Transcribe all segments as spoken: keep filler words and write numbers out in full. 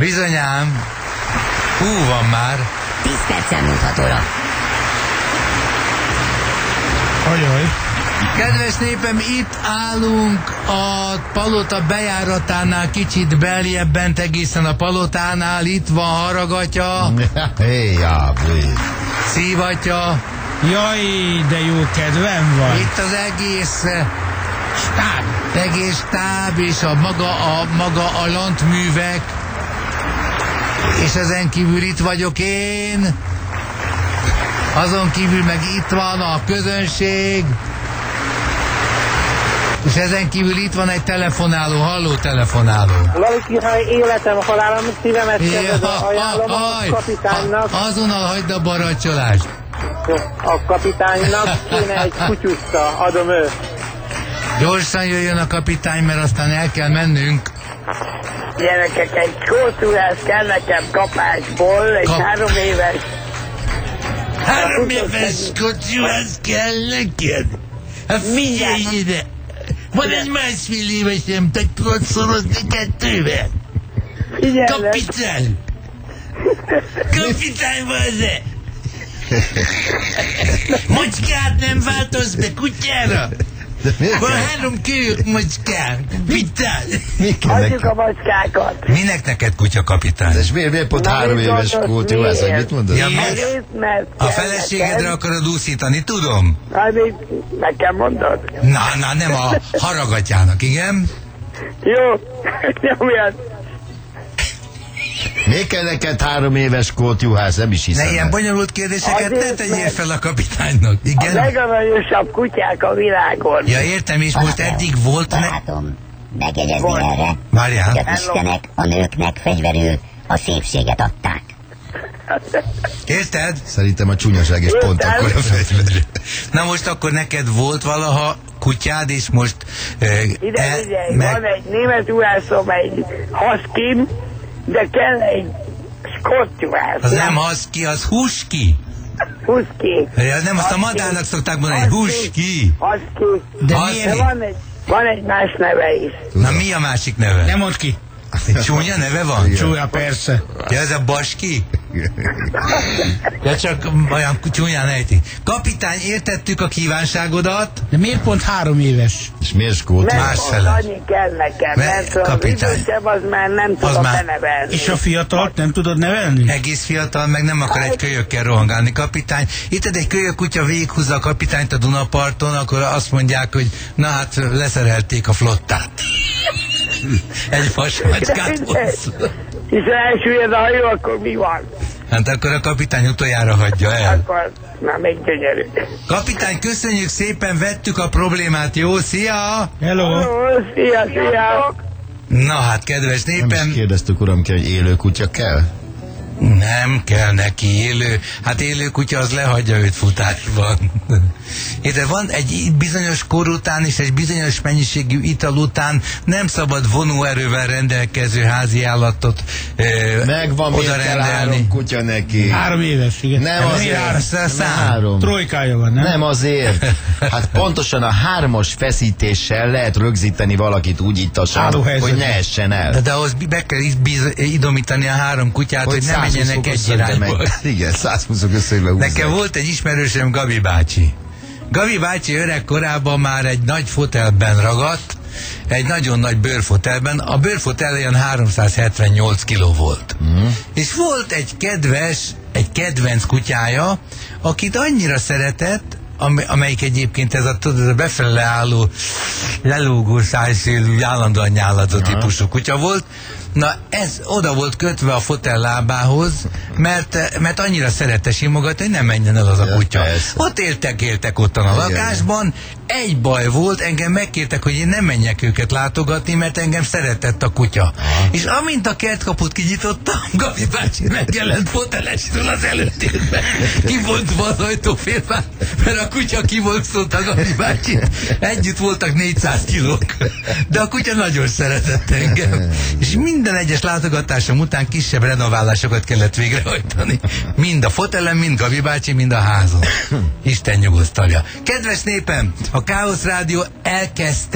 Bizonyám. Hú, van már. tíz percen múlt hat óra. Ajaj. Kedves népem, itt állunk a palota bejáratánál, kicsit beljebb bent egészen a palotánál. Itt van Haragatya. Szívatya. Jaj, de jó kedvem van. Itt az egész stáb. Egész stáb és a maga a, maga a lantművek. És ezen kívül itt vagyok én. Azon kívül meg itt van a közönség. És ezen kívül itt van egy telefonáló, halló telefonáló. Valaki, ha életem, halálom, szívemet kezdve ajánlom a kapitánynak. Azonnal hagyd a baracsolást. A kapitánynak kéne egy kutyuszta, adom ő. Gyorsan jöjjön a kapitány, mert aztán el kell mennünk. Gyerekek, egy kócúrász kell nekem kapásból, egy Kap... három éves. Három éves kócúrász kell neked? Hát figyelj ide! Van egy másfél évesem, te tudod szorozni kettővel? Kapitány! Kapitány vagy-e? Macskát nem változ be kutyára? Van három kölyök macskán, kapitány! Adjuk a macskákat! Minek neked kutya, kapitány? És miért, miért pont három éves kótyú ez, hogy mit mondod? Ja, a feleségedre akarod úszítani, tudom? Hát így nekem mondod? Na, na, nem a Haragatyának, igen? Jó, nyomjad! Még kell neked három éves kótyúház, nem is hiszem. Ne ilyen bonyolult kérdéseket ne tegyél fel a kapitánynak, igen? A legaranyosabb kutyák a világon. Ja, értem, és most eddig volt... Barátom, megjegyezni erre, Várjál. hogy az istenek a nőknek fegyverül a szépséget adták. Érted? Szerintem a csúnyaság és pont akkor a fegyver. Na most akkor neked volt valaha kutyád, és most... Uh, Ide e, figyelj, meg... van egy német ruhászom, egy husky, de kell egy skottyuhász. Az nem husky, az husky. Husky. Ja, nem, azt a madárnak szokták mondani, hogy husky. Husky. De Az- miért? De van egy, van egy más neve is. Na mi a másik neve? Nem mondd ki. Egy csúnya neve van? Csúlya, persze. Ja, ez a baski? Ja, csak olyan csúnyán ejti. Kapitány, értettük a kívánságodat. De miért pont három éves? És miért skótyú? Mert Más most fele. annyi kell nekem, Me- mert az kapitány. idősebb az már nem Az tudom már- benevelni. És a fiatalt nem tudod nevelni? Egész fiatal, meg nem akar egy kölyökkel rohangálni, kapitány. Itt egy kölyök kutya végighúzza a kapitányt a Dunaparton, akkor azt mondják, hogy na hát leszerelték a flottát. Egy vasmacskát hoz. Hiszen elsüllyed a hajó, akkor mi van? Hát akkor a kapitány utoljára hagyja el. Akkor, na még gyönyörű. Kapitány, köszönjük szépen, vettük a problémát, jó? Szia! Hello! Ó, szia, szia! Na hát, kedves Nem népem, is kérdeztük, uram, ki, hogy élő kutya kell? nem kell neki élő. Hát élő kutya az lehagyja őt futásban. De van egy bizonyos kor után és egy bizonyos mennyiségű ital után nem szabad vonóerővel rendelkező házi állatot ö, Megvan, miért oda kell rendelni. három kutya neki? Három éves, igen. Nem miért azért. három? Szám. Nem három. Trojkája van, nem? Nem azért. Hát pontosan a hármas feszítéssel lehet rögzíteni valakit úgy ittasan, Állóhelyzetben. hogy ne essen el. De, de ahhoz be kell is biz- idomítani a három kutyát, hogy, hogy ne menjenek egy irányba. Igen, százhúszok össze, Nekem volt egy ismerősöm, Gabi bácsi. Gabi bácsi öreg korában már egy nagy fotelben ragadt, egy nagyon nagy bőrfotelben. A bőrfotel olyan háromszázhetvennyolc kiló volt. Mm. És volt egy kedves, egy kedvenc kutyája, akit annyira szeretett, amelyik egyébként ez a, tudod, a befele álló, lelógó szájszélű, állandóan nyállató típusú kutya volt. Na, ez oda volt kötve a fotel lábához, mert, mert annyira szerette simogatni, hogy nem menjen el az a kutya. Persze. Ott éltek, éltek ottan a lakásban, egy baj volt, engem megkértek, hogy én nem menjek őket látogatni, mert engem szeretett a kutya. Aha. És amint a kertkaput kinyitottam, Gabi bácsi megjelent fotelesről az előtérben. Kibontva az ajtófélfát, mert a kutya kibontszolta a Gabi bácsit. Együtt voltak négyszáz kilók. De a kutya nagyon szeretett engem. És minden egyes látogatásom után kisebb renoválásokat kellett végrehajtani. Mind a fotelen, mind Gabi bácsi, mind a házon. Isten nyugosztalja. Kedves népem, a Káosz Rádió elkezdte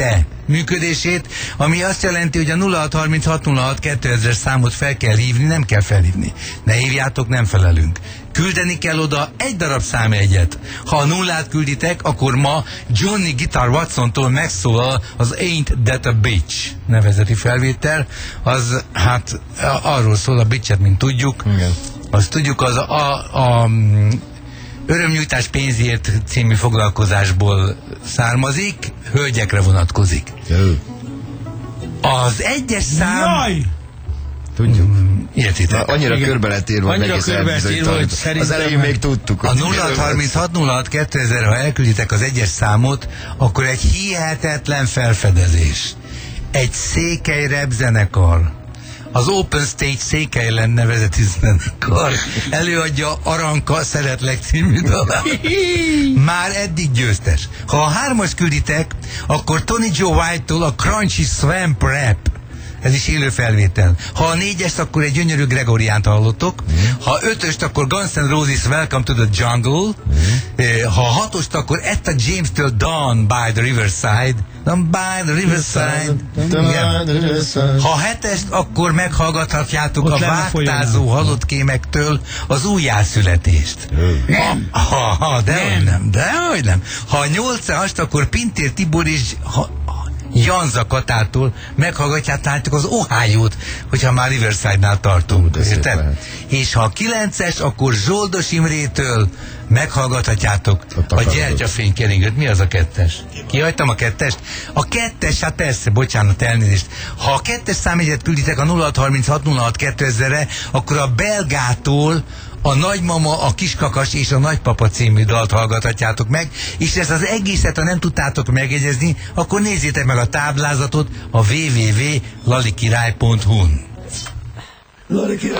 működését, ami azt jelenti, hogy a nulla hat harminchat nulla hat kétezer számot fel kell hívni, nem kell felhívni. Ne hívjátok, nem felelünk. Küldeni kell oda egy darab számjegyet. Ha a nullát külditek, akkor ma Johnny Guitar Watson-tól megszólal az Ain't That a Bitch nevezeti felvétel. Az, hát arról szól, a bitchet, mint tudjuk. Igen. Azt tudjuk, az a, a, a Örömnyújtás pénzért című foglalkozásból származik, hölgyekre vonatkozik. Jó. Az egyes szám... Jaj! Tudjuk. Értitek? Annyira körbe lett írva, hogy Annyira egész körbe lett írva, hogy elbizonytalanít. Az szerintem elején meg- még tudtuk. A hogy nulla hat harminchat nulla hat kétezer, ha elkülditek az egyes számot, akkor egy hihetetlen felfedezés. Egy Székely rap zenekar, az Open Stage Székelylen nevezeti zenekar előadja Aranka Szeretlek című dalát. Már eddig győztes. Ha a hármas külditek, akkor Tony Joe White-tól a Crunchy Swamp Rap. Ez is élő felvétel. Ha a négyest, akkor egy gyönyörű Gregoriánt hallottok. Ha ötöst, akkor Guns N' Roses Welcome to the Jungle. Eh, Ha a hatost, akkor Etta James-től Dawn by the Riverside. Dawn by the Riverside. Igen. Ha a hetest, akkor meghallgathatjátok Ott a lenne vágtázó halott kémektől az újjászületést. Ha, ha, ha, dehogy nem, dehogy nem. Ha a nyolcast, akkor Pintér Tibor és ha, Janza Katától meghallgatjátok az Ohio-t, hogyha már Riverside-nál tartunk. de szép Érted? lehet. És ha a kilences, akkor Zsoldos Imrétől meghallgathatjátok a takarodot. gyertyafénykeringőt. Mi az a kettes? Kihagytam a kettest? A kettes, hát persze, bocsánat, elnézést. Ha a kettes számjegyet külditek a nulla hat harminchat nulla hat kétezerre, akkor a Belgától a Nagymama, a Kiskakas és a Nagypapa című dalt hallgathatjátok meg, és ezt az egészet, ha nem tudtátok megjegyezni, akkor nézzétek meg a táblázatot a double-u double-u double-u pont lalikirály pont hu-n.